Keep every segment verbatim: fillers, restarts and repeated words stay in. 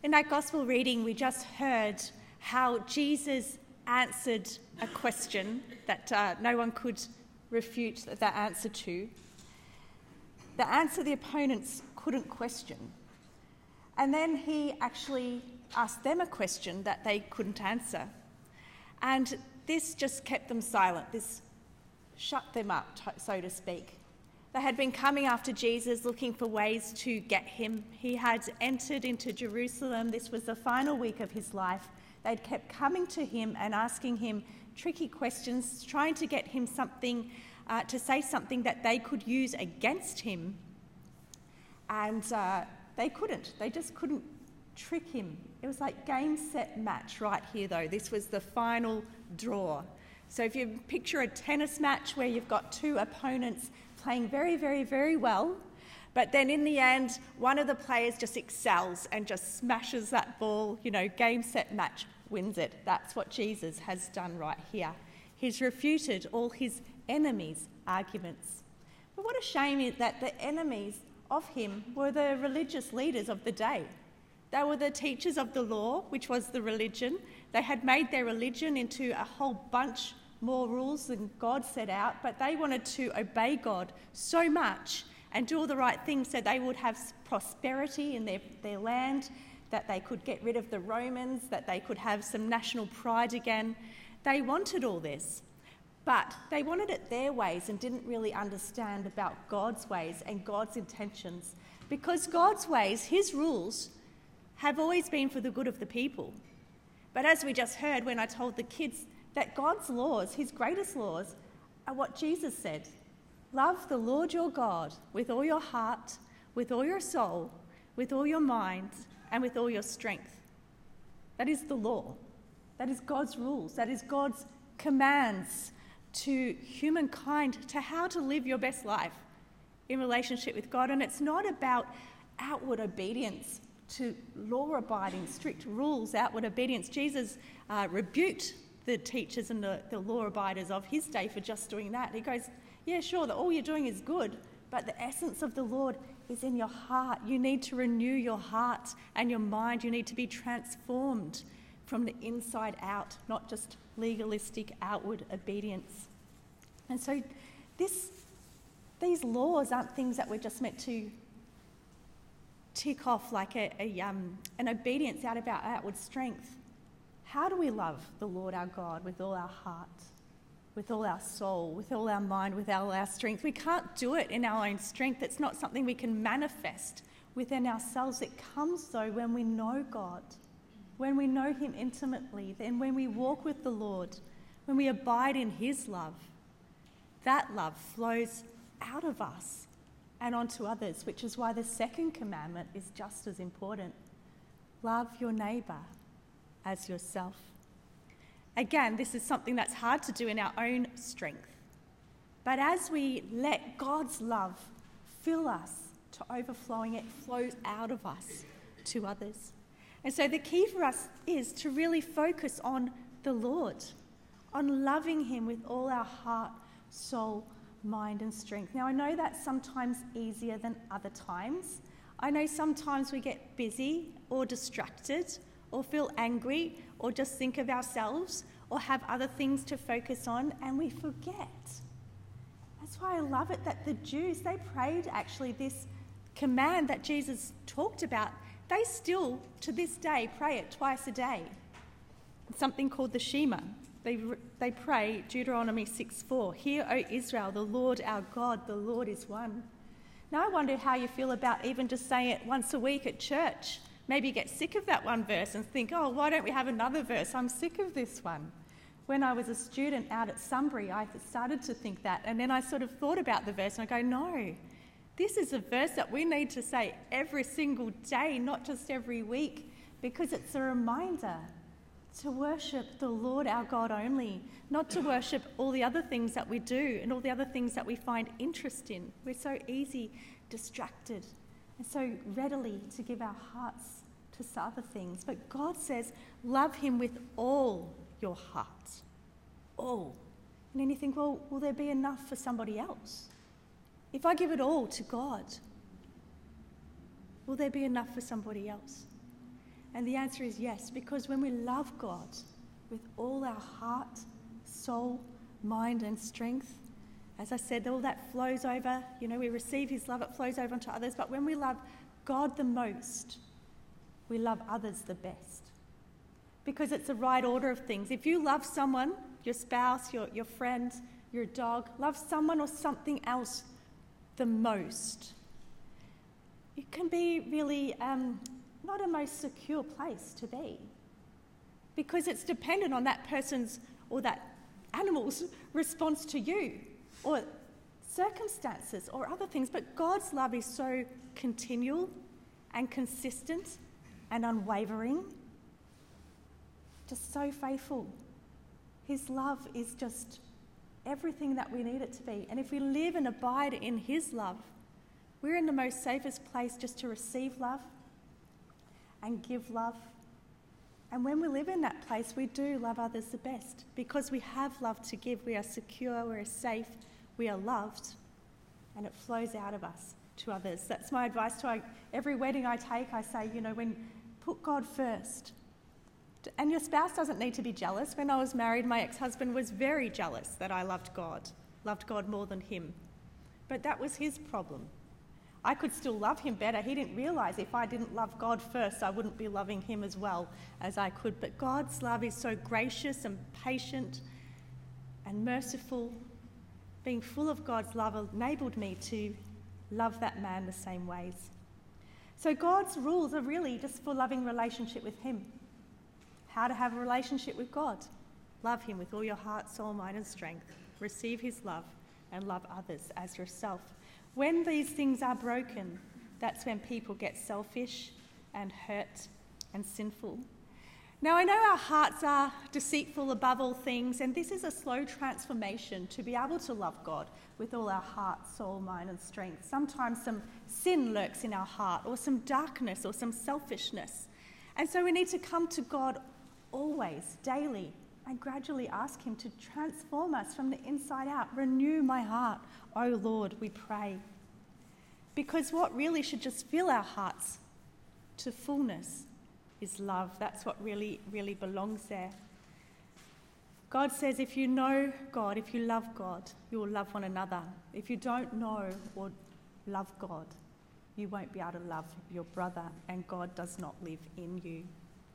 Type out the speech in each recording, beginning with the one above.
In that gospel reading, we just heard how Jesus answered a question that uh, no one could refute that answer to. The answer the opponents couldn't question. And then he actually asked them a question that they couldn't answer. And this just kept them silent. This shut them up, so to speak. They had been coming after Jesus, looking for ways to get him. He had entered into Jerusalem. This was the final week of his life. They'd kept coming to him and asking him tricky questions, trying to get him something, uh, to say something that they could use against him. And uh, they couldn't. They just couldn't trick him. It was like game, set, match right here, though. This was the final draw. So if you picture a tennis match where you've got two opponents playing very, very, very well, but then in the end, one of the players just excels and just smashes that ball, you know, game, set, match, wins it. That's what Jesus has done right here. He's refuted all his enemies' arguments. But what a shame is that the enemies of him were the religious leaders of the day. They were the teachers of the law, which was the religion. They had made their religion into a whole bunch more rules than God set out, but they wanted to obey God so much and do all the right things so they would have prosperity in their, their land, that they could get rid of the Romans, that they could have some national pride again. They wanted all this, but they wanted it their ways and didn't really understand about God's ways and God's intentions, because God's ways, his rules, have always been for the good of the people. But as we just heard when I told the kids that God's laws, his greatest laws, are what Jesus said. Love the Lord your God with all your heart, with all your soul, with all your mind, and with all your strength. That is the law. That is God's rules. That is God's commands to humankind to how to live your best life in relationship with God. And it's not about outward obedience to law-abiding, strict rules, outward obedience. Jesus uh, rebuked the teachers and the, the law-abiders of his day for just doing that. He goes, yeah, sure, that all you're doing is good, but the essence of the Lord is in your heart. You need to renew your heart and your mind. You need to be transformed from the inside out, not just legalistic outward obedience. And so this, these laws aren't things that we're just meant to tick off like a, a, um, an obedience out of our outward strength. How do we love the Lord our God with all our heart, with all our soul, with all our mind, with all our strength? We can't do it in our own strength. It's not something we can manifest within ourselves. It comes, though, when we know God, when we know him intimately, then when we walk with the Lord, when we abide in his love. That love flows out of us and onto others, which is why the second commandment is just as important. Love your neighbour as yourself. Again, this is something that's hard to do in our own strength. But as we let God's love fill us to overflowing, it flows out of us to others. And so the key for us is to really focus on the Lord, on loving him with all our heart, soul, mind and strength. Now, I know that's sometimes easier than other times. I know sometimes we get busy or distracted or feel angry or just think of ourselves or have other things to focus on, and we forget. That's why I love it that the Jews, they prayed actually this command that Jesus talked about. They still, to this day, pray it twice a day. It's something called the Shema. They, they pray Deuteronomy six four, "Hear, O Israel, the Lord our God, the Lord is one." Now I wonder how you feel about even just saying it once a week at church. Maybe you get sick of that one verse and think, oh, why don't we have another verse? I'm sick of this one. When I was a student out at Sunbury, I started to think that, and then I sort of thought about the verse and I go, no, this is a verse that we need to say every single day, not just every week, because it's a reminder to worship the Lord our God only, not to worship all the other things that we do and all the other things that we find interest in. We're so easy distracted and so readily to give our hearts to other things. But God says, love him with all your heart. All. And then you think, well, will there be enough for somebody else? If I give it all to God, will there be enough for somebody else? And the answer is yes, because when we love God with all our heart, soul, mind and strength, as I said, all that flows over, you know, we receive his love, it flows over onto others. But when we love God the most, we love others the best. Because it's the right order of things. If you love someone, your spouse, your, your friend, your dog, love someone or something else the most, it can be really um, not a most secure place to be. Because it's dependent on that person's or that animal's response to you, or circumstances or other things. But God's love is so continual and consistent and unwavering, just so faithful. His love is just everything that we need it to be. And if we live and abide in his love, we're in the most safest place just to receive love and give love. And when we live in that place, we do love others the best because we have love to give. We are secure, we are safe, we are loved, and it flows out of us to others. That's my advice to every wedding I take. I say, you know, when put God first. And your spouse doesn't need to be jealous. When I was married, my ex-husband was very jealous that I loved God, loved God more than him. But that was his problem. I could still love him better. He didn't realise if I didn't love God first, I wouldn't be loving him as well as I could. But God's love is so gracious and patient and merciful. Being full of God's love enabled me to love that man the same ways. So God's rules are really just for loving relationship with him. How to have a relationship with God. Love him with all your heart, soul, mind and strength. Receive his love and love others as yourself. When these things are broken, that's when people get selfish and hurt and sinful. Now, I know our hearts are deceitful above all things, and this is a slow transformation to be able to love God with all our heart, soul, mind and strength. Sometimes some sin lurks in our heart, or some darkness, or some selfishness. And so we need to come to God always, daily, and gradually ask him to transform us from the inside out. Renew my heart, O Lord, we pray. Because what really should just fill our hearts to fullness is love. That's what really, really belongs there. God says if you know God, if you love God, you will love one another. If you don't know or love God, you won't be able to love your brother, and God does not live in you.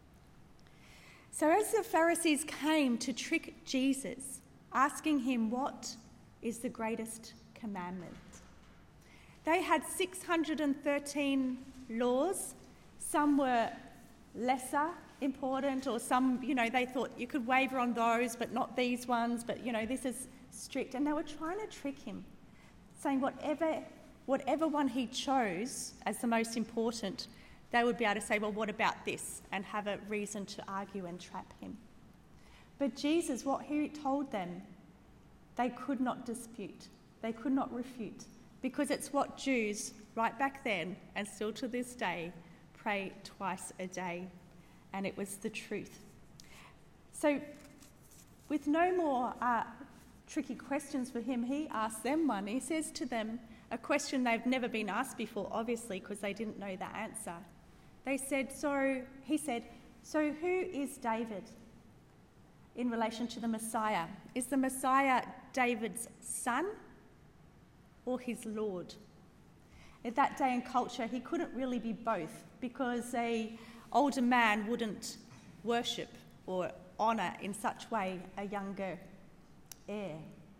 So as the Pharisees came to trick Jesus, asking him what is the greatest commandment, they had six hundred thirteen laws. Some were lesser important, or some, you know, they thought you could waver on those, but not these ones, but, you know, this is strict. And they were trying to trick him, saying whatever, whatever one he chose as the most important, they would be able to say, well, what about this? And have a reason to argue and trap him. But Jesus, what he told them, they could not dispute. They could not refute, because it's what Jews, right back then, and still to this day, pray twice a day. And it was the truth. So, with no more uh, tricky questions for him, he asked them one. He says to them a question they've never been asked before, obviously, because they didn't know the answer. They said, so, he said, so who is David in relation to the Messiah? Is the Messiah David's son or his Lord? At that day and culture, he couldn't really be both, because a older man wouldn't worship or honour in such way a younger heir.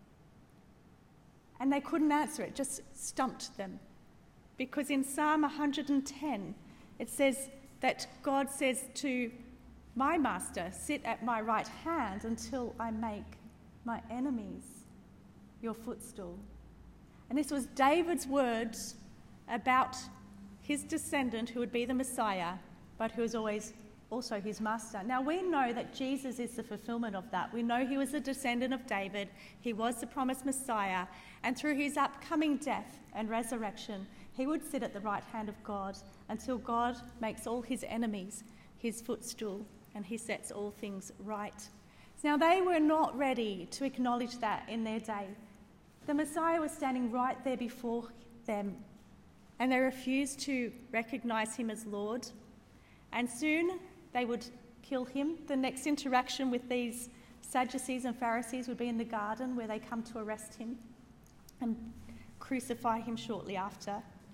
And they couldn't answer it, just stumped them. Because in Psalm one hundred ten, it says that God says to my master, sit at my right hand until I make my enemies your footstool. And this was David's words about his descendant who would be the Messiah, but who was always also his master. Now we know that Jesus is the fulfillment of that. We know he was a descendant of David, he was the promised Messiah, and through his upcoming death and resurrection, he would sit at the right hand of God until God makes all his enemies his footstool and he sets all things right. Now they were not ready to acknowledge that in their day. The Messiah was standing right there before them, and they refused to recognise him as Lord. And soon they would kill him. The next interaction with these Sadducees and Pharisees would be in the garden, where they come to arrest him and crucify him shortly after.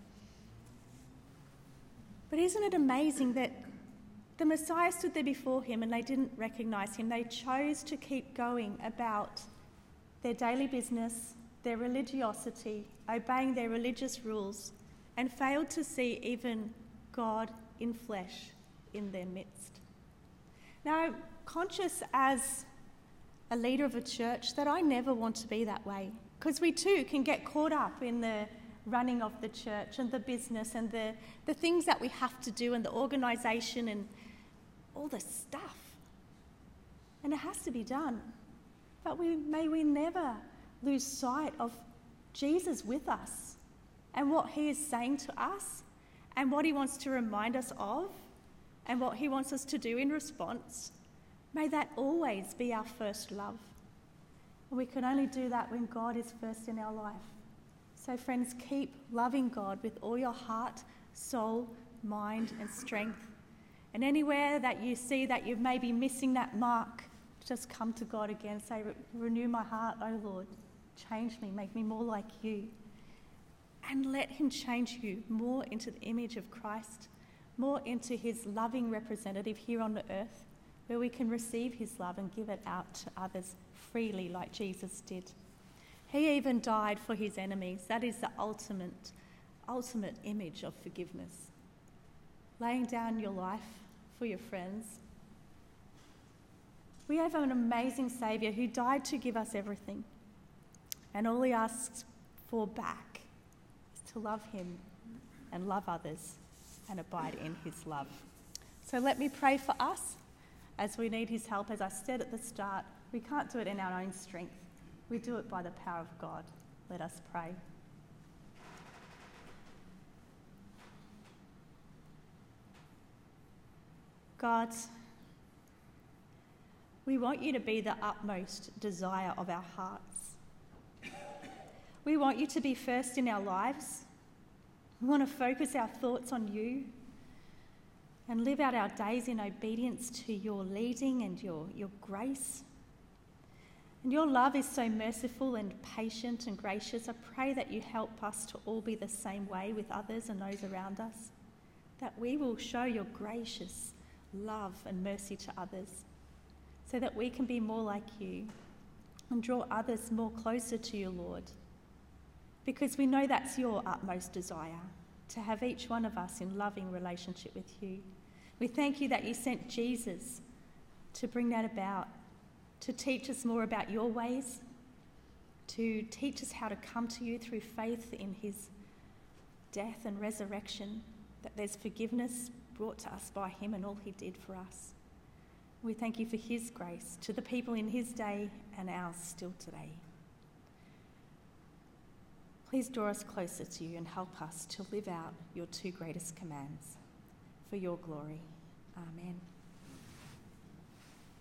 But isn't it amazing that the Messiah stood there before him and they didn't recognise him? They chose to keep going about their daily business, their religiosity, obeying their religious rules, and failed to see even God in flesh in their midst. Now, I'm conscious as a leader of a church that I never want to be that way, because we too can get caught up in the running of the church and the business and the, the things that we have to do and the organisation and all the stuff. And it has to be done. But we, may we never lose sight of Jesus with us and what he is saying to us and what he wants to remind us of and what he wants us to do in response. May that always be our first love. And we can only do that when God is first in our life. So friends, keep loving God with all your heart, soul, mind and strength. And anywhere that you see that you may be missing that mark, just come to God again. Say, renew my heart, O Lord. Change me, make me more like you. And let him change you more into the image of Christ, more into his loving representative here on the earth, where we can receive his love and give it out to others freely like Jesus did. He even died for his enemies. That is the ultimate, ultimate image of forgiveness. Laying down your life for your friends. We have an amazing Saviour who died to give us everything. And all he asks for back is to love him and love others and abide in his love. So let me pray for us as we need his help. As I said at the start, we can't do it in our own strength. We do it by the power of God. Let us pray. God, we want you to be the utmost desire of our hearts. We want you to be first in our lives. We want to focus our thoughts on you and live out our days in obedience to your leading and your, your grace. And your love is so merciful and patient and gracious. I pray that you help us to all be the same way with others and those around us, that we will show your gracious love and mercy to others so that we can be more like you and draw others more closer to you, Lord, because we know that's your utmost desire, to have each one of us in loving relationship with you. We thank you that you sent Jesus to bring that about, to teach us more about your ways, to teach us how to come to you through faith in his death and resurrection, that there's forgiveness brought to us by him and all he did for us. We thank you for his grace to the people in his day and ours still today. Please draw us closer to you and help us to live out your two greatest commands for your glory. Amen.